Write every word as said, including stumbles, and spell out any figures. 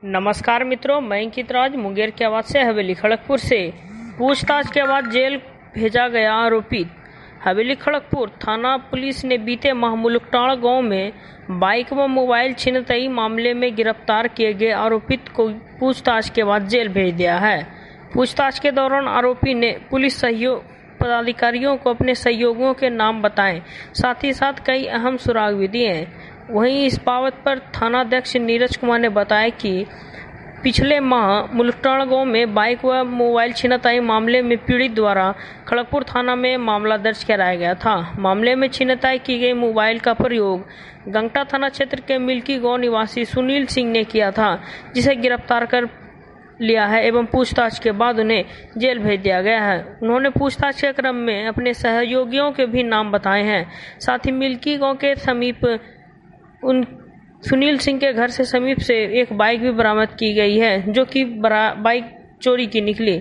नमस्कार मित्रों, मैं अंकित राज मुंगेर के आवाज से हवेली खड़गपुर से। पूछताछ के बाद जेल भेजा गया आरोपित। हवेली खड़गपुर थाना पुलिस ने बीते माह मुलुकटांड़ गांव में बाइक व मोबाइल छिनतई मामले में गिरफ्तार किए गए आरोपित को पूछताछ के बाद जेल भेज दिया है। पूछताछ के दौरान आरोपी ने पुलिस सहयोग पदाधिकारियों को अपने सहयोगियों के नाम बताए, साथ ही साथ कई अहम सुराग भी दिए। वहीं इस बाबत पर थानाध्यक्ष नीरज कुमार ने बताया कि पिछले माह मुलुकटांड़ गांव में बाइक व मोबाइल छिनताई मामले में पीड़ित द्वारा खड़गपुर थाना में मामला दर्ज कराया गया था। मामले में छिनताई की गई मोबाइल का प्रयोग गंगटा थाना क्षेत्र के मिल्की गांव निवासी सुनील सिंह ने किया था, जिसे गिरफ्तार कर लिया है एवं पूछताछ के बाद उन्हें जेल भेज दिया गया है। उन्होंने पूछताछ के क्रम में अपने सहयोगियों के भी नाम बताए हैं। साथ ही मिल्की गांव के समीप उन सुनील सिंह के घर से समीप से एक बाइक भी बरामद की गई है, जो कि बाइक चोरी की निकली।